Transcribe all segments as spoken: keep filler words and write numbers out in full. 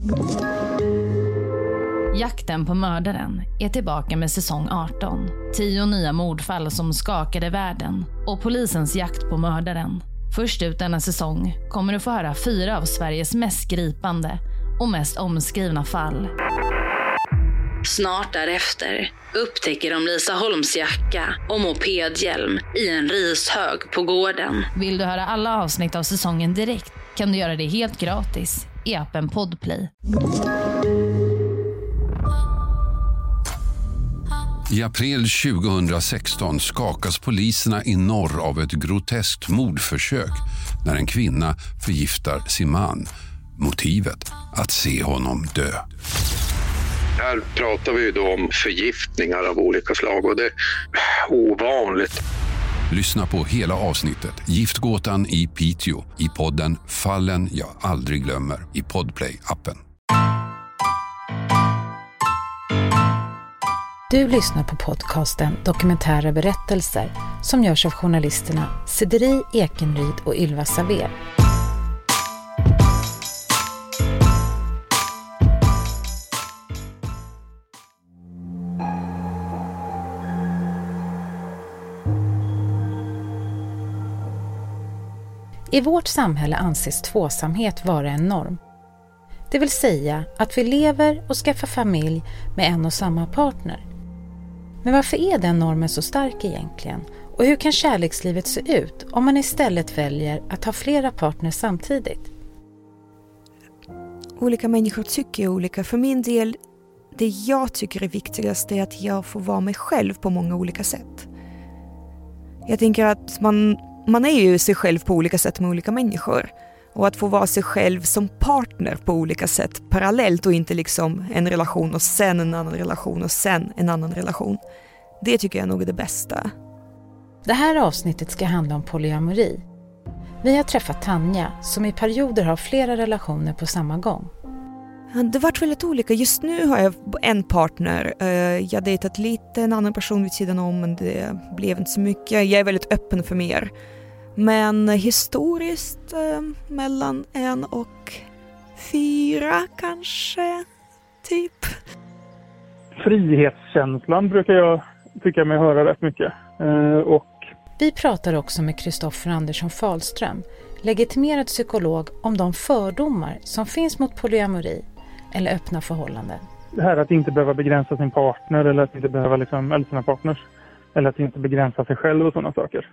Jakten på mördaren är tillbaka med säsong arton. Tio nya mordfall som skakade världen och polisens jakt på mördaren. Först ut denna säsong kommer du få höra fyra av Sveriges mest gripande och mest omskrivna fall. Snart därefter upptäcker de Lisa Holms jacka och mopedhjälm i en rishög på gården. Vill du höra alla avsnitt av säsongen direkt kan du göra det helt gratis i appen Podplay. I april tjugohundrasexton skakas poliserna i norr av ett groteskt mordförsök när en kvinna förgiftar sin man. Motivet att se honom dö. Här pratar vi ju då om förgiftningar av olika slag och det är ovanligt. Lyssna på hela avsnittet Giftgåtan i Piteå i podden Fallen jag aldrig glömmer i Podplay-appen. Du lyssnar på podcasten Dokumentära berättelser som görs av journalisterna Cedri Ekenryd och Ylva Saver. I vårt samhälle anses tvåsamhet vara en norm. Det vill säga att vi lever och skaffar familj med en och samma partner. Men varför är den normen så stark egentligen? Och hur kan kärlekslivet se ut om man istället väljer att ha flera partners samtidigt? Olika människor tycker olika. För min del, det jag tycker är viktigast är att jag får vara mig själv på många olika sätt. Jag tänker att man, man är ju sig själv på olika sätt med olika människor. Och att få vara sig själv som partner på olika sätt parallellt och inte liksom en relation och sen en annan relation och sen en annan relation. Det tycker jag nog är det bästa. Det här avsnittet ska handla om polyamori. Vi har träffat Tanja som i perioder har flera relationer på samma gång. Det har varit väldigt olika. Just nu har jag en partner. Jag har dejtat lite en annan person vid sidan om men det blev inte så mycket. Jag är väldigt öppen för mer. Men historiskt eh, mellan en och fyra kanske, typ. Frihetskänslan brukar jag tycka mig höra rätt mycket. Eh, och... Vi pratar också med Kristoffer Andersson Fahlström, legitimerad psykolog, om de fördomar som finns mot polyamori eller öppna förhållanden. Det här att inte behöva begränsa sin partner eller att inte behöva liksom, eller sina partners. Eller att inte begränsa sig själv och sådana saker.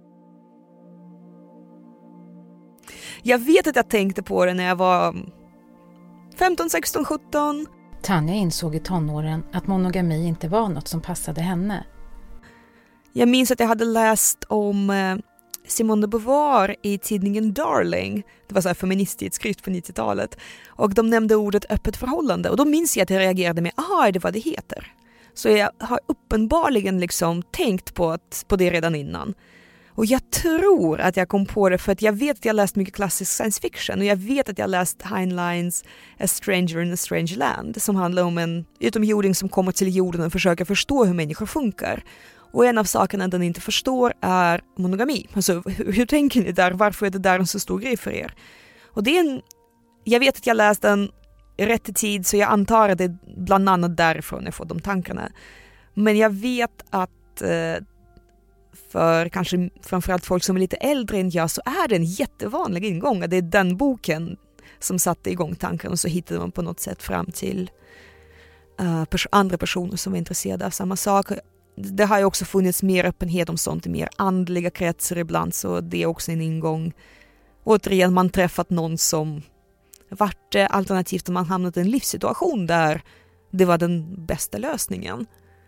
Jag vet att jag tänkte på det när jag var femton, sexton, sjutton. Tanja insåg i tonåren att monogami inte var något som passade henne. Jag minns att jag hade läst om Simone de Beauvoir i tidningen Darling. Det var så här feministtidskrift på nittiotalet. Och de nämnde ordet öppet förhållande. Och då minns jag att jag reagerade med, aha, är det vad det heter? Så jag har uppenbarligen liksom tänkt på, att, på det redan innan. Och jag tror att jag kom på det för att jag vet att jag läst mycket klassisk science fiction. Och jag vet att jag läst Heinleins A Stranger in a Strange Land. Som handlar om en utomjording som kommer till jorden och försöker förstå hur människor funkar. Och en av sakerna den inte förstår är monogami. Alltså hur, hur tänker ni där? Varför är det där en så stor grej för er? Och det är en... Jag vet att jag läst den rätt i tid så jag antar att det är bland annat därifrån jag får de tankarna. Men jag vet att... Eh, för kanske framförallt folk som är lite äldre än jag så är det en jättevanlig ingång. Det är den boken som satte igång tanken och så hittade man på något sätt fram till uh, pers- andra personer som är intresserade av samma sak. Det har ju också funnits mer öppenhet om sånt i mer andliga kretsar ibland så det är också en ingång. Återigen, man träffat någon som vart alternativt om man hamnat i en livssituation där det var den bästa lösningen.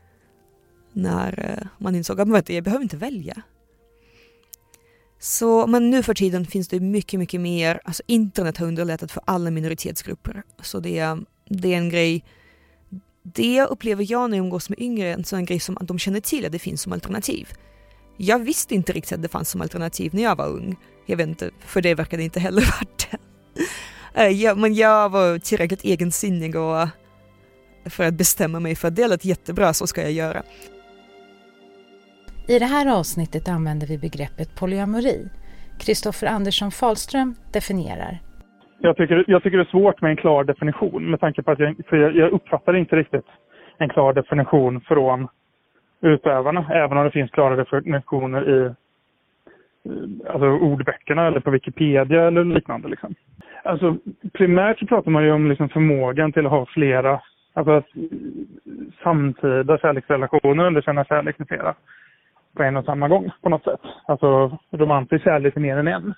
När man insåg att jag behöver inte välja. Så, men nu för tiden finns det mycket, mycket mer. Alltså internet har underlättat för alla minoritetsgrupper. Så det är, det är en grej. Det upplever jag när jag umgås med yngre. En sån grej som att de känner till att det finns som alternativ. Jag visste inte riktigt att det fanns som alternativ när jag var ung. Jag vet inte, för det verkade inte heller varit det. jag, men jag var tillräckligt egensinnig och för att bestämma mig för att det lät jättebra, så ska jag göra. I det här avsnittet använder vi begreppet polyamori. Kristoffer Andersson Fahlström definierar. Jag tycker, jag tycker det är svårt med en klar definition med tanke på att jag, för jag, jag uppfattar inte riktigt en klar definition från utövarna, även om det finns klara definitioner i alltså ordböckerna eller på Wikipedia eller liknande. Liksom. Alltså, primärt så pratar man ju om liksom förmågan till att ha flera, alltså att samtida kärleksrelationer eller känna kärlek med flera på en och samma gång på något sätt. Alltså romantisk kärlek är mer än en.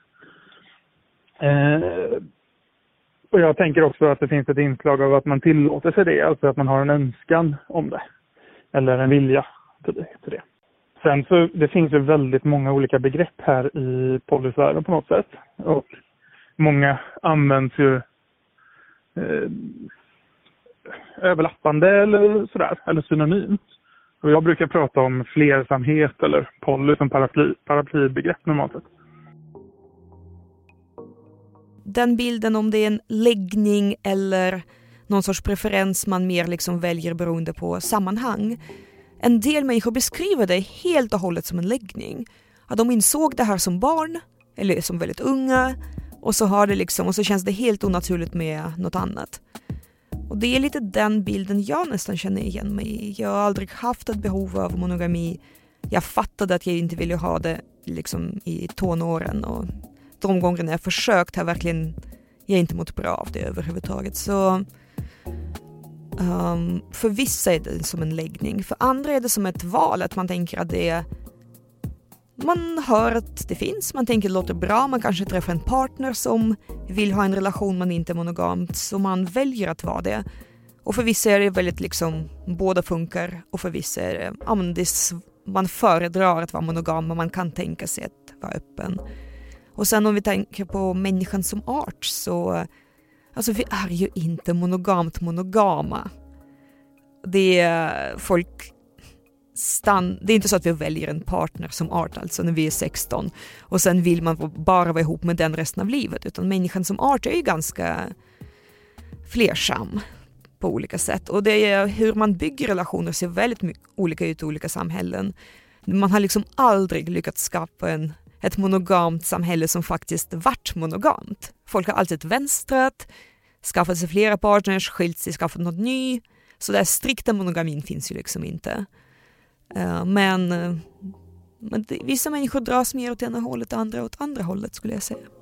Eh, och jag tänker också att det finns ett inslag av att man tillåter sig det, alltså att man har en önskan om det. Eller en vilja till det. Till det. Sen så det finns ju väldigt många olika begrepp här i polisvärlden på något sätt. Och många används ju eh, överlappande eller sådär, eller synonymt. Och jag brukar prata om flersamhet eller poly som paraply, paraplybegrepp normalt sett. Den bilden, om det är en läggning eller någon sorts preferens man mer liksom väljer beroende på sammanhang. En del människor beskriver det helt och hållet som en läggning. Att de insåg det här som barn eller som väldigt unga och så har det liksom, och så känns det helt onaturligt med något annat. Och det är lite den bilden jag nästan känner igen mig i. Jag har aldrig haft ett behov av monogami. Jag fattade att jag inte ville ha det liksom i tonåren och de gångerna jag försökt har verkligen jag inte mått bra av det överhuvudtaget. Så um, för vissa är det som en läggning. För andra är det som ett val. Att man tänker att det är, man hör att det finns. Man tänker att det låter bra. Man kanske träffar en partner som vill ha en relation men inte monogamt. Så man väljer att vara det. Och för vissa är det väldigt liksom, båda funkar. Och för vissa är det, ja, men det är, man föredrar att vara monogam men man kan tänka sig att vara öppen. Och sen om vi tänker på människan som art så, alltså vi är ju inte monogamt monogama. Det är folk stann, det är inte så att vi väljer en partner som art alltså när vi är sexton och sen vill man bara vara ihop med den resten av livet, utan människan som art är ju ganska flersam på olika sätt. Och det är hur man bygger relationer ser väldigt mycket olika ut i olika samhällen. Man har liksom aldrig lyckats skapa en ett monogamt samhälle som faktiskt varit monogamt. Folk har alltid vänstrat, skaffat sig flera partners, skilt sig, skaffat något ny. Så där strikta monogamin finns ju liksom inte. Uh, men uh, men det, vissa människor dras mer åt ena hållet och andra åt andra hållet skulle jag säga.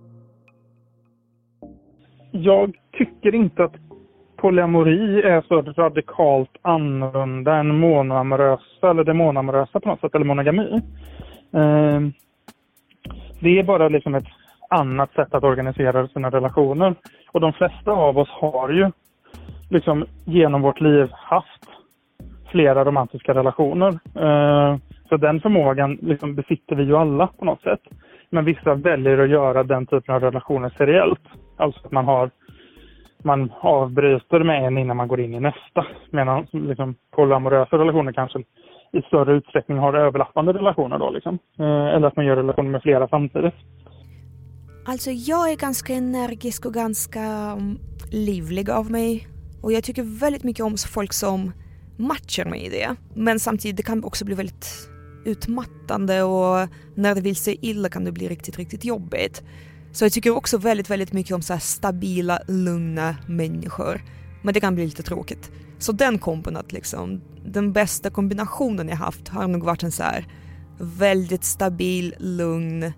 Jag tycker inte att polyamori är så radikalt annorlunda än monoamorösa eller demonamorösa på något sätt, eller monogami. Uh, Det är bara liksom ett annat sätt att organisera sina relationer. Och de flesta av oss har ju liksom genom vårt liv haft flera romantiska relationer. Så den förmågan liksom besitter vi ju alla på något sätt. Men vissa väljer att göra den typen av relationer seriellt. Alltså att man har man avbryter med en innan man går in i nästa. Medan liksom polyamorösa relationer kanske i större utsträckning har överlappande relationer då liksom. Eller att man gör relationer med flera samtidigt. Alltså jag är ganska energisk och ganska livlig av mig. Och jag tycker väldigt mycket om folk som matchar mig i det. Men samtidigt det kan också bli väldigt utmattande och när det vill sig illa kan det bli riktigt, riktigt jobbigt. Så jag tycker också väldigt, väldigt mycket om så här stabila, lugna människor. Men det kan bli lite tråkigt. Så den kompen att liksom, den bästa kombinationen jag haft har nog varit en så här väldigt stabil, lugn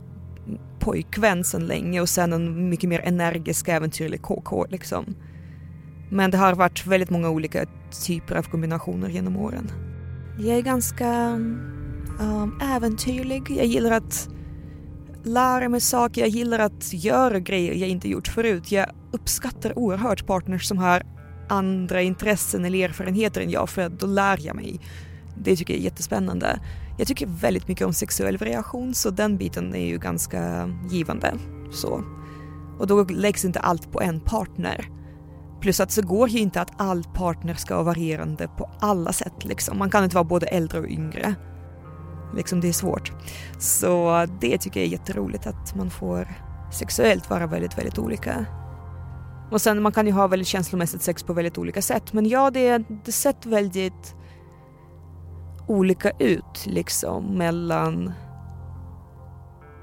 pojkvän sedan länge och sen en mycket mer energisk, äventyrlig K K liksom. Men det har varit väldigt många olika typer av kombinationer genom åren. Jag är ganska um, äventyrlig. Jag gillar att lära mig saker. Jag gillar att göra grejer jag inte gjort förut. Jag uppskattar oerhört partners som har andra intressen eller erfarenheter än jag, för då lär jag mig. Det tycker jag är jättespännande. Jag tycker väldigt mycket om sexuell variation, så den biten är ju ganska givande. Så. Och då läggs inte allt på en partner. Plus att så går ju inte att all partner ska vara varierande på alla sätt. Liksom. Man kan inte vara både äldre och yngre. Liksom, det är svårt. Så det tycker jag är jätteroligt, att man får sexuellt vara väldigt, väldigt olika. Och sen man kan ju ha väldigt känslomässigt sex på väldigt olika sätt. Men ja, det, det sett väldigt olika ut liksom mellan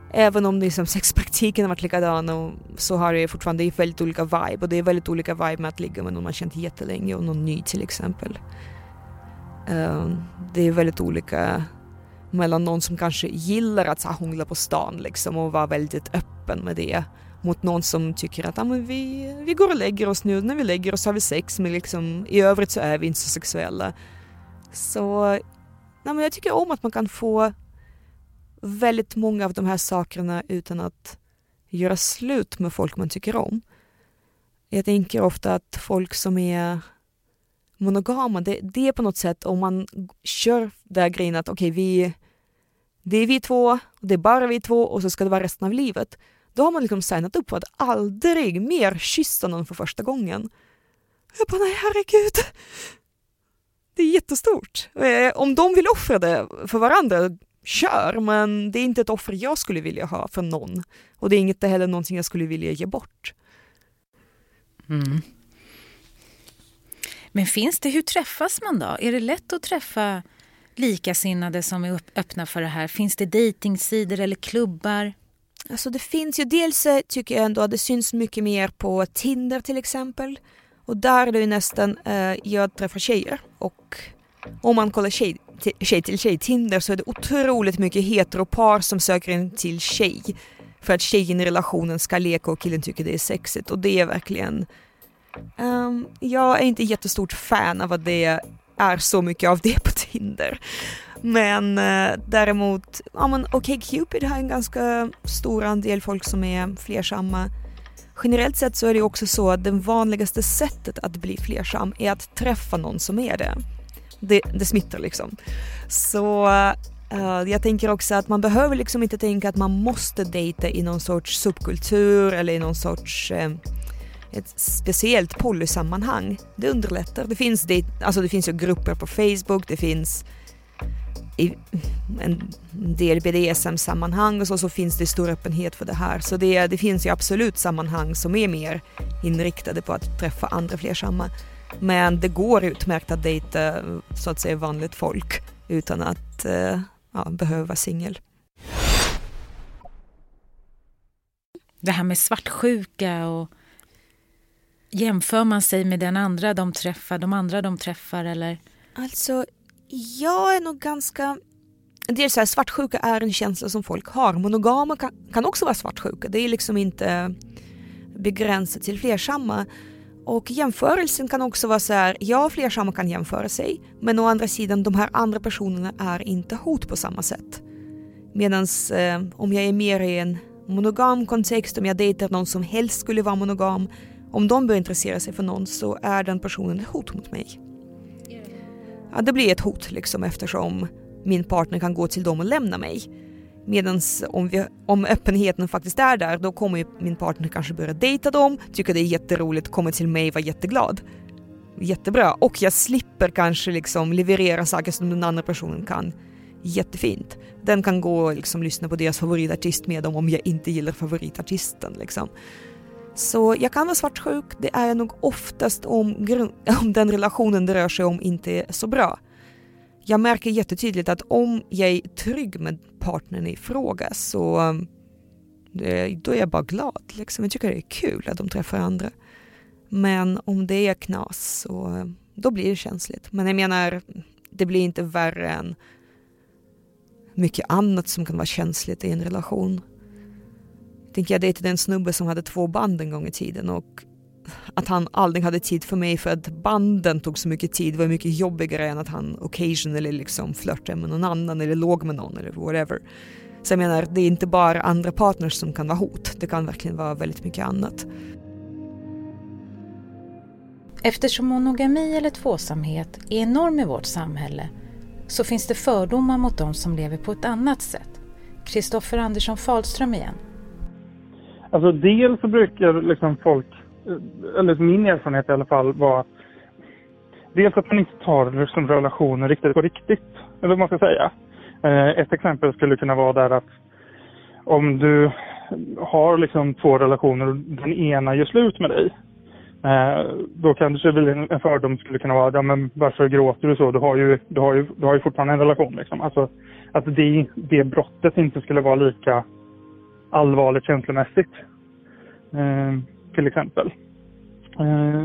även om liksom sexpraktiken har varit likadan, och så har det fortfarande det är väldigt olika vibe, och det är väldigt olika vibe med att ligga med någon man känt jättelänge och någon ny till exempel. Uh, det är väldigt olika mellan någon som kanske gillar att så här, hångla på stan liksom, och vara väldigt öppen med det, mot någon som tycker att ah, men vi, vi går och lägger oss nu, när vi lägger oss har vi sex, men liksom, i övrigt så är vi inte så sexuella. Så nej, men jag tycker om att man kan få väldigt många av de här sakerna utan att göra slut med folk man tycker om. Jag tänker ofta att folk som är monogama, det, det är på något sätt om man kör där grejen att okej, okay, vi det är vi två, det är bara vi två och så ska det vara resten av livet. Då har man liksom signat upp på att aldrig mer kyssa någon för första gången. Jag bara, nej herregud. Det är jättestort. Om de vill offra det för varandra, kör, men det är inte ett offer jag skulle vilja ha för någon. Och det är inte heller någonting jag skulle vilja ge bort. Mm. Men finns det, hur träffas man då? Är det lätt att träffa likasinnade som är öppna för det här? Finns det datingsidor eller klubbar? Alltså det finns ju, dels tycker jag ändå att det syns mycket mer på Tinder till exempel. Och där är det ju nästan, eh, jag träffar tjejer, och om man kollar tjej, t- tjej till tjej Tinder så är det otroligt mycket heteropar som söker in till tjej. För att tjejen i relationen ska leka och killen tycker det är sexigt. Och det är verkligen, um, jag är inte jättestort fan av att det är så mycket av det på Tinder. Men eh, däremot, ja men OkCupid har en ganska stor andel folk som är flersamma. Generellt sett så är det också så att det vanligaste sättet att bli flersam är att träffa någon som är det. Det, det smittar liksom. Så uh, jag tänker också att man behöver liksom inte tänka att man måste dejta i någon sorts subkultur eller i någon sorts uh, ett speciellt polysammanhang. Det underlättar. Det finns, det, alltså det finns ju grupper på Facebook, det finns i en del B D S M-sammanhang och så, så finns det stor öppenhet för det här. Så det, det finns ju absolut sammanhang som är mer inriktade på att träffa andra flersamma. Men det går utmärkt att dejta så att säga vanligt folk utan att eh, ja, behöva vara singel. Det här med svartsjuka, och jämför man sig med den andra de träffar, de andra de träffar eller? Alltså, jag är nog ganska... Dels så här, svartsjuka är en känsla som folk har. Monogama kan, kan också vara svartsjuka. Det är liksom inte begränsat till flersamma. Och jämförelsen kan också vara så här, ja, flersamma kan jämföra sig. Men å andra sidan, de här andra personerna är inte hot på samma sätt. Medan eh, om jag är mer i en monogam kontext, om jag dejtar någon som helst skulle vara monogam, om de börjar intressera sig för någon så är den personen ett hot mot mig. Ja, det blir ett hot liksom, eftersom min partner kan gå till dem och lämna mig. Medan om, vi, om öppenheten faktiskt är där, då kommer ju min partner kanske börja dejta dem, tycker det är jätteroligt, kommer till mig och vara jätteglad. Jättebra. Och jag slipper kanske liksom leverera saker som den andra personen kan. Jättefint. Den kan gå och liksom lyssna på deras favoritartist med dem om jag inte gillar favoritartisten liksom. Så jag kan vara svartsjuk. Det är nog oftast om, grund- om den relationen det rör sig om inte är så bra. Jag märker jättetydligt att om jag är trygg med partnern i fråga så då är jag bara glad. Liksom. Jag tycker det är kul att de träffar andra. Men om det är knas så då blir det känsligt. Men jag menar, det blir inte värre än mycket annat som kan vara känsligt i en relation. Jag tänker jag dejtade en snubbe som hade två band en gång i tiden, och att han aldrig hade tid för mig för att banden tog så mycket tid var mycket jobbigare än att han occasionally liksom flörtade med någon annan eller låg med någon eller whatever. Så jag menar, det är inte bara andra partners som kan vara hot. Det kan verkligen vara väldigt mycket annat. Eftersom monogami eller tvåsamhet är enorm i vårt samhälle så finns det fördomar mot de som lever på ett annat sätt. Kristoffer Andersson Fahlström igen. Alltså dels så brukar liksom folk, eller min erfarenhet i alla fall, var dels att man inte tar liksom relationer riktigt på riktigt, eller vad man ska säga. Ett exempel skulle kunna vara där att om du har liksom två relationer och den ena gör slut med dig, då kanske väl en fördom skulle kunna vara, ja men varför gråter du så? Du har ju, du har ju, du har ju fortfarande en relation liksom. Alltså att det, det brottet inte skulle vara lika allvarligt känslomässigt. Eh, till exempel. Eh,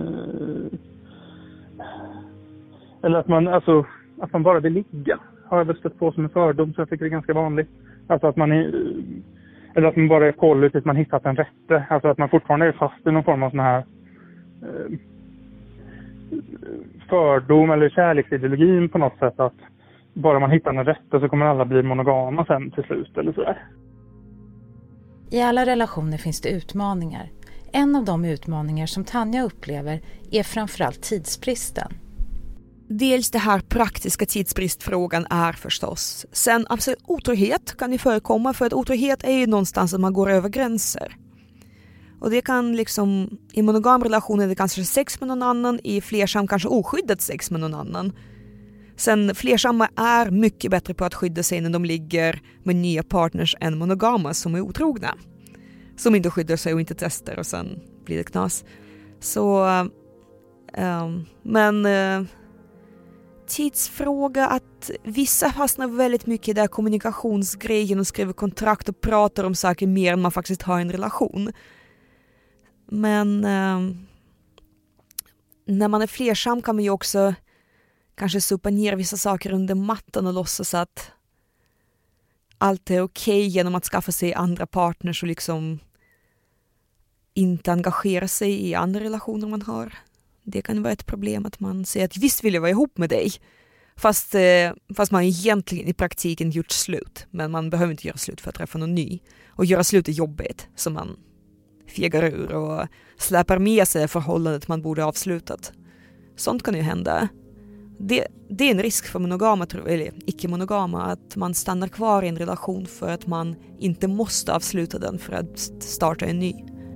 eller att man, alltså, att man bara vill ligga. Har jag väl stött på som en fördom, så jag tycker det är ganska vanligt. Alltså att man är, eller att man bara är koll tills man hittat en rätte. Alltså att man fortfarande är fast i någon form av sån här eh, fördom eller kärleksideologin på något sätt, att bara man hittar en rätte så kommer alla bli monogama sen till slut eller sådär. I alla relationer finns det utmaningar. En av de utmaningar som Tanja upplever är framförallt tidsbristen. Dels det här praktiska tidsbristfrågan är förstås. Sen absolut otrohet kan ju förekomma, för att otrohet är ju någonstans att man går över gränser. Och det kan liksom, i monogam relation är det kanske sex med någon annan, i flersam kanske oskyddat sex med någon annan. Sen flersamma är mycket bättre på att skydda sig när de ligger med nya partners än monogama som är otrogna. Som inte skyddar sig och inte testar och sen blir det knas. Så, um, men uh, tidsfråga, att vissa fastnar väldigt mycket i där kommunikationsgrejen och skriver kontrakt och pratar om saker mer än man faktiskt har en relation. Men uh, när man är flersam kan man ju också kanske sopa ner vissa saker under mattan och låtsas att allt är okej genom att skaffa sig andra partners och liksom inte engagera sig i andra relationer man har. Det kan vara ett problem att man säger att visst vill jag vara ihop med dig. Fast, eh, fast man egentligen i praktiken gjort slut. Men man behöver inte göra slut för att träffa någon ny. Och göra slut är jobbigt, så man fegar ur och släpar med sig förhållandet man borde avslutat. Sånt kan ju hända. Det, det är en risk för monogama, eller icke-monogama, att man stannar kvar i en relation för att man inte måste avsluta den för att starta en ny.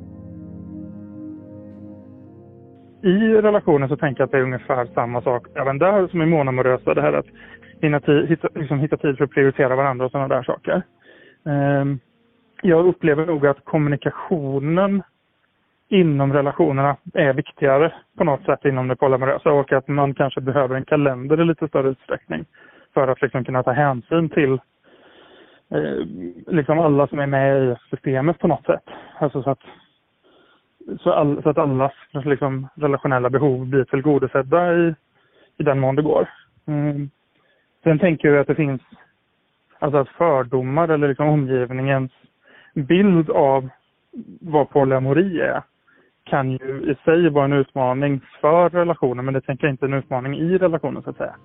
I relationen så tänker jag att det är ungefär samma sak även där som i monoamorösa, det här att hinna tid, hitta, liksom hitta tid för att prioritera varandra och sådana där saker. Um, jag upplever nog att kommunikationen inom relationerna är viktigare på något sätt inom det polyamorösa, och att man kanske behöver en kalender i lite större utsträckning för att liksom kunna ta hänsyn till eh, liksom alla som är med i systemet på något sätt. Alltså så att, så, all, så att allas liksom relationella behov blir tillgodosedda i, i den mån det går. Mm. Sen tänker jag att det finns alltså att fördomar eller liksom omgivningens bild av vad polyamori är kan ju i sig vara en utmaning för relationen, men det tänker jag inte en utmaning i relationen så att säga.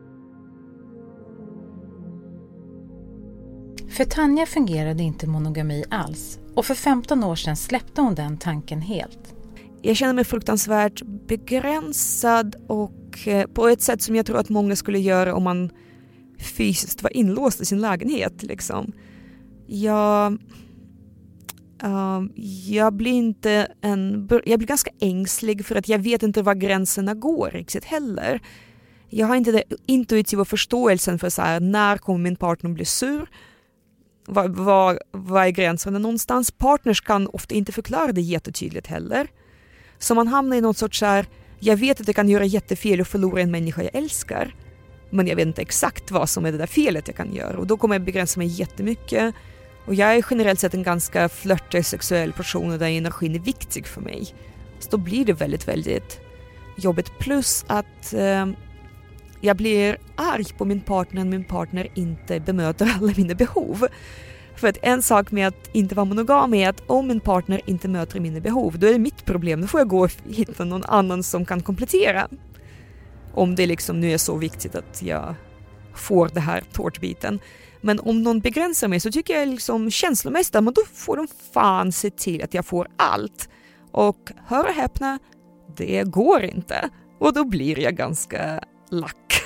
För Tanja fungerade inte monogami alls, och för femton år sedan släppte hon den tanken helt. Jag känner mig fruktansvärt begränsad och på ett sätt som jag tror att många skulle göra om man fysiskt var inlåst i sin lägenhet. Liksom. Jag... Uh, jag blir inte en, jag blir ganska ängslig för att jag vet inte var gränserna går riktigt heller. Jag har inte den intuitiva förståelsen för så här, när kommer min partner bli sur? Var, var, var är gränserna någonstans? Partners kan ofta inte förklara det jättetydligt heller. Så man hamnar i något sorts så här, jag vet att jag kan göra jättefel och förlora en människa jag älskar. Men jag vet inte exakt vad som är det där felet jag kan göra. Och då kommer jag begränsa mig jättemycket. Och jag är generellt sett en ganska flörtig sexuell person och där energin är viktig för mig. Så då blir det väldigt, väldigt jobbigt. Plus att eh, jag blir arg på min partner när min partner inte bemöter alla mina behov. För att en sak med att inte vara monogam är att om min partner inte möter mina behov, då är det mitt problem. Då får jag gå och hitta någon annan som kan komplettera. Om det liksom nu är så viktigt att jag får det här tårtbiten. Men om någon begränsar mig så tycker jag liksom känslomässigt, men då får de fan se till att jag får allt. Och hör och häpna, det går inte. Och då blir jag ganska lack.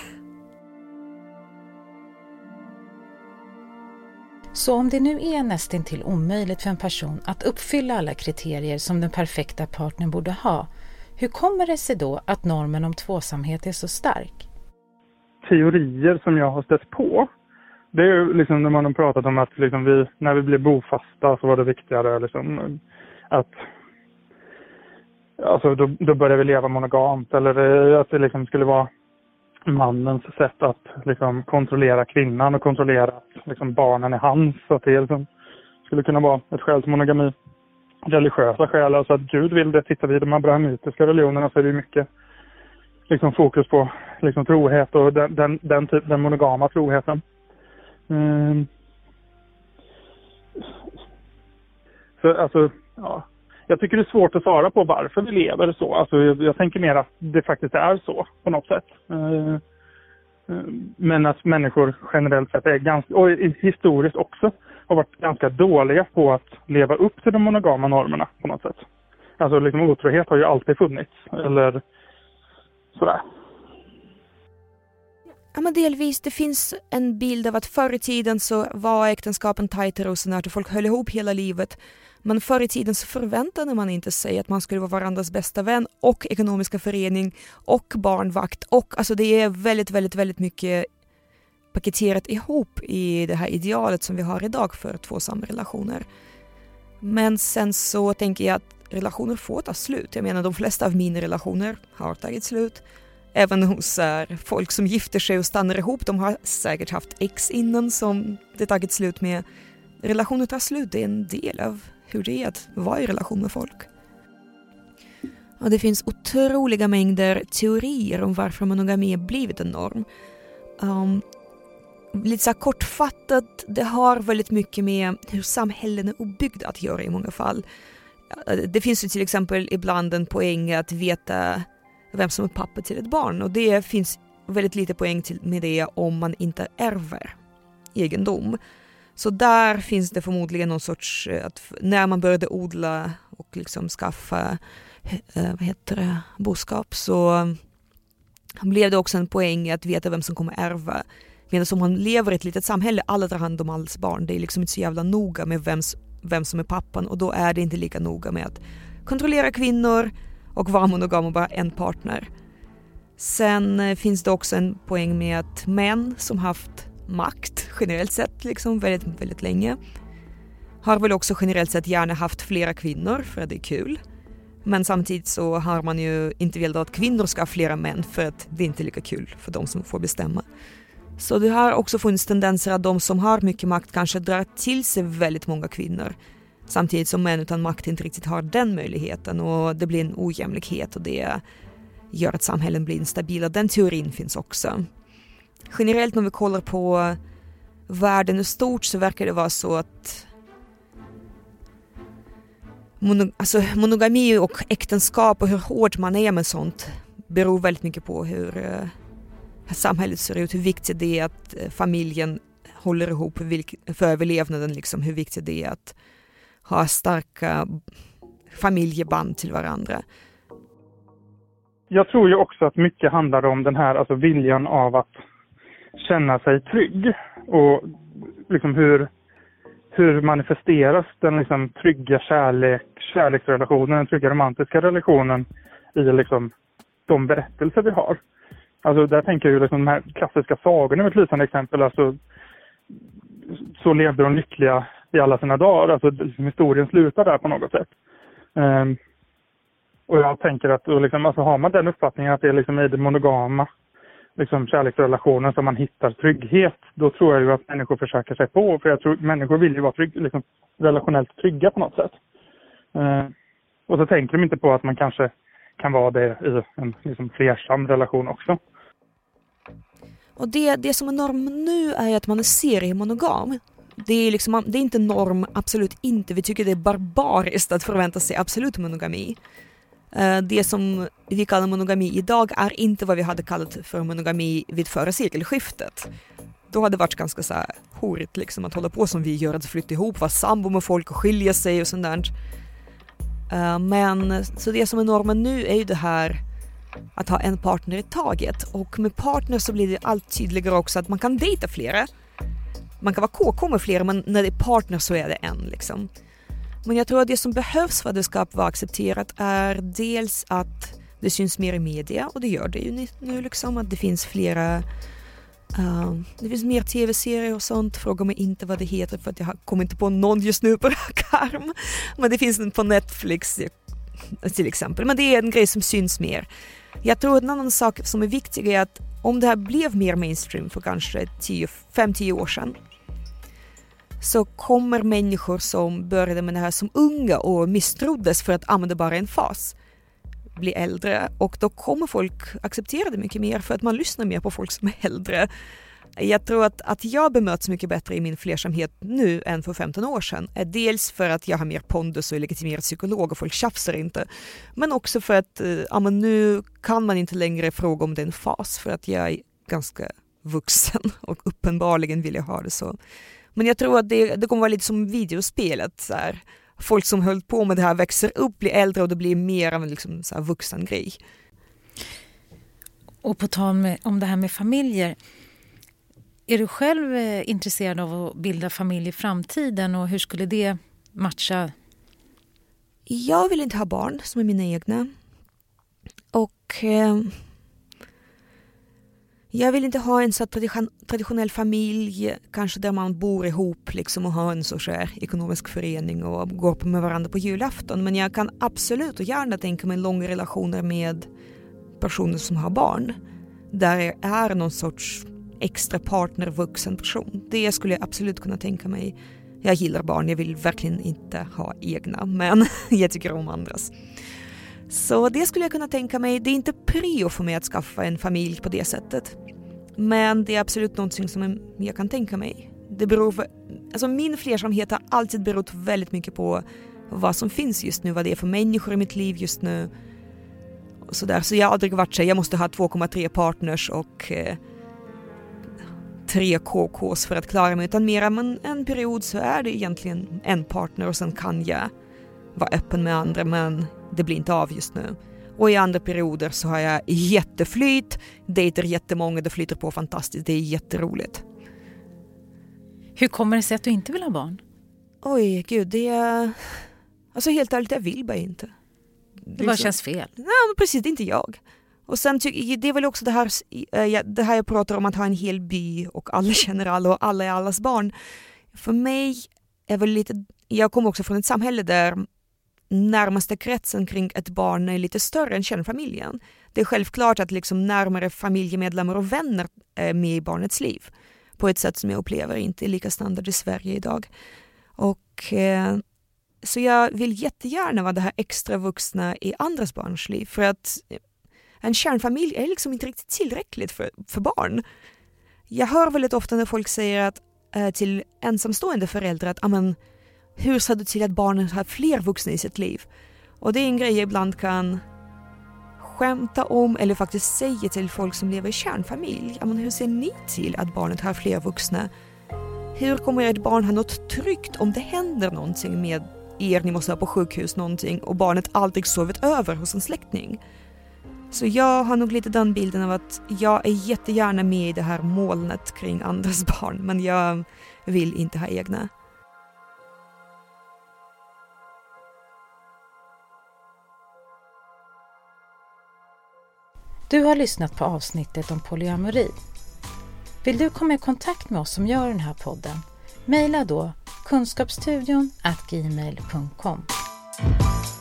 Så om det nu är nästan till omöjligt för en person att uppfylla alla kriterier som den perfekta partnern borde ha, hur kommer det sig då att normen om tvåsamhet är så stark? Teorier som jag har stött på, det är ju liksom när man har pratat om att liksom vi, när vi blev bofasta så var det viktigare liksom att alltså då, då började vi leva monogamt, eller att det liksom skulle vara mannens sätt att liksom kontrollera kvinnan och kontrollera att liksom barnen är hans, så att det liksom skulle kunna vara ett skäl till monogami. Religiösa skäl, alltså att Gud vill det. Tittar vi i de abrahamitiska religionerna så är det mycket liksom fokus på liksom trohet och den, den, den, typ, den monogama troheten. Mm. Så alltså, ja. Jag tycker det är svårt att svara på varför vi lever så. Alltså, jag, jag tänker mer att det faktiskt är så på något sätt. Uh, uh, men att människor generellt sett är ganska, och historiskt också, har varit ganska dåliga på att leva upp till de monogama normerna på något sätt. Alltså liksom otrohet har ju alltid funnits, eller sådär. Ja, men delvis. Det finns en bild av att förr i tiden så var äktenskapen tajtare och sådär, att folk höll ihop hela livet. Men förr i tiden så förväntade man inte sig att man skulle vara varandras bästa vän och ekonomiska förening och barnvakt. Och alltså det är väldigt, väldigt, väldigt mycket paketerat ihop i det här idealet som vi har idag för tvåsamma relationer. Men sen så tänker jag att relationer får ta slut. Jag menar, de flesta av mina relationer har tagit slut. Även hos äh, folk som gifter sig och stannar ihop, de har säkert haft ex innan som det tagit slut med. Relationer tar slut, det är en del av hur det är att vara i relation med folk. Och det finns otroliga mängder teorier om varför monogami har blivit en norm. Um, lite så kortfattat, det har väldigt mycket med hur samhällen är uppbyggda att göra i många fall. Det finns ju till exempel ibland en poäng att veta vem som är pappa till ett barn, och det finns väldigt lite poäng till med det om man inte ärver egendom. Så där finns det förmodligen någon sorts, att när man började odla och liksom skaffa vad heter det, boskap, så blev det också en poäng att veta vem som kommer ärva. Medan om man lever i ett litet samhälle, alla tar hand om alls barn, det är liksom inte så jävla noga med vems, vem som är pappan, och då är det inte lika noga med att kontrollera kvinnor och vara monogam och bara en partner. Sen finns det också en poäng med att män som haft makt generellt sett liksom väldigt, väldigt länge har väl också generellt sett gärna haft flera kvinnor för att det är kul. Men samtidigt så har man ju inte velat att kvinnor ska ha flera män för att det är inte lika kul för de som får bestämma. Så det har också funnits tendenser att de som har mycket makt kanske drar till sig väldigt många kvinnor. Samtidigt som män utan makt inte riktigt har den möjligheten, och det blir en ojämlikhet och det gör att samhällen blir instabila. Den teorin finns också. Generellt när vi kollar på världen i stort så verkar det vara så att mono, alltså monogami och äktenskap och hur hård man är med sånt beror väldigt mycket på hur, uh, hur samhället ser ut, hur viktigt det är att familjen håller ihop för överlevnaden, liksom, hur viktigt det är att ha starka familjeband till varandra. Jag tror ju också att mycket handlar om den här alltså viljan av att känna sig trygg, och liksom hur, hur manifesteras den liksom trygga kärlek, kärleksrelationen, den trygga romantiska relationen i liksom de berättelser vi har. Alltså där tänker jag ju liksom de här klassiska sagorna med ett lysande exempel, alltså så levde de lyckliga i alla sina dagar, alltså historien slutar där på något sätt. Um, och jag tänker att och liksom, alltså har man den uppfattningen att det är liksom i det monogama liksom kärleksrelationen som man hittar trygghet, då tror jag ju att människor försöker sig på, för jag tror människor vill ju vara trygg, liksom, relationellt trygga på något sätt. Uh, och så tänker de inte på att man kanske kan vara det i en liksom flersam relation också. Och det, det som är norm nu är att man är seriemonogam. Det är, liksom, det är inte norm, absolut inte. Vi tycker det är barbariskt att förvänta sig absolut monogami. Det som vi kallar monogami idag är inte vad vi hade kallat för monogami vid förra sekelskiftet. Då hade det varit ganska så här horigt liksom, att hålla på som vi gör, att flytta ihop, vara sambo med folk och skilja sig och sånt där. Men så det som är normen nu är ju det här att ha en partner i taget. Och med partner så blir det allt tydligare också att man kan dejta flera. Man kan vara K K med flera, men när det är partner så är det en liksom. Men jag tror att det som behövs för att det ska vara accepterat är dels att det syns mer i media, och det gör det ju nu liksom, att det finns flera uh, det finns mer tv-serier och sånt. Fråga mig inte vad det heter för att jag kommer inte på någon just nu på rak arm, men det finns en på Netflix till exempel, men det är en grej som syns mer. Jag tror att en annan sak som är viktig är att om det här blev mer mainstream för kanske fem till tio år sedan, så kommer människor som började med det här som unga och misstroddes för att använda bara en fas bli äldre, och då kommer folk acceptera det mycket mer för att man lyssnar mer på folk som är äldre. Jag tror att, att jag bemöts mycket bättre i min flersamhet nu än för femton år sedan. Dels för att jag har mer pondus och är legitimerad psykolog och folk tjafsar inte. Men också för att ja, men nu kan man inte längre fråga om den fas för att jag är ganska vuxen och uppenbarligen vill jag ha det så. Men jag tror att det, det kommer vara lite som videospelet. Så här. Folk som höll på med det här växer upp, blir äldre och det blir mer av en liksom, så här, vuxen grej. Och på tal med, om det här med familjer. Är du själv eh, intresserad av att bilda familj i framtiden och hur skulle det matcha? Jag vill inte ha barn som är mina egna. Och eh, jag vill inte ha en så tradition, traditionell familj, kanske där man bor ihop liksom, och har en så här ekonomisk förening och går på med varandra på julafton. Men jag kan absolut och gärna tänka mig långa relationer med personer som har barn. Där jag är någon sorts extra partner, vuxen person. Det skulle jag absolut kunna tänka mig. Jag gillar barn, jag vill verkligen inte ha egna, men jag tycker om andras. Så det skulle jag kunna tänka mig. Det är inte prio för mig att skaffa en familj på det sättet. Men det är absolut någonting som jag kan tänka mig. Det beror för, alltså min flersamhet har alltid berott väldigt mycket på vad som finns just nu, vad det är för människor i mitt liv just nu. Och så, där. Så jag har aldrig varit så, jag måste ha två komma tre partners och eh, tre K Ks för att klara mig, utan mera men en period så är det egentligen en partner och sen kan jag vara öppen med andra, men det blir inte av just nu. Och i andra perioder så har jag jätteflyt, dejter jättemånga, det flyter på fantastiskt, det är jätteroligt. Hur kommer det sig att du inte vill ha barn? Oj, gud, det är... Alltså helt ärligt, jag vill bara inte. Det bara känns fel. Nej, men precis, det är inte jag. Och sen ty- det är väl också det här, det här jag pratar om, att ha en hel by och alla känner alla och alla är allas barn. För mig är väl lite... Jag kommer också från ett samhälle där närmaste kretsen kring ett barn är lite större än kärnfamiljen. Det är självklart att liksom närmare familjemedlemmar och vänner är med i barnets liv. På ett sätt som jag upplever inte är lika standard i Sverige idag. Och... Eh, Så jag vill jättegärna vara det här extra vuxna i andras barns liv. För att en kärnfamilj är liksom inte riktigt tillräckligt för, för barn. Jag hör väldigt ofta när folk säger att, äh, till ensamstående föräldrar att amen, hur ser du till att barnen har fler vuxna i sitt liv? Och det är en grej jag ibland kan skämta om eller faktiskt säga till folk som lever i kärnfamilj. Amen, hur ser ni till att barnet har fler vuxna? Hur kommer ert barn ha något tryggt om det händer någonting med er, ni måste vara på sjukhus någonting och barnet aldrig sovit över hos en släkting? Så jag har nog lite den bilden av att jag är jättegärna med i det här molnet kring andras barn, men jag vill inte ha egna. Du har lyssnat på avsnittet om polyamori. Vill du komma i kontakt med oss som gör den här podden? Maila då kunskapsstudion at gmail punkt com.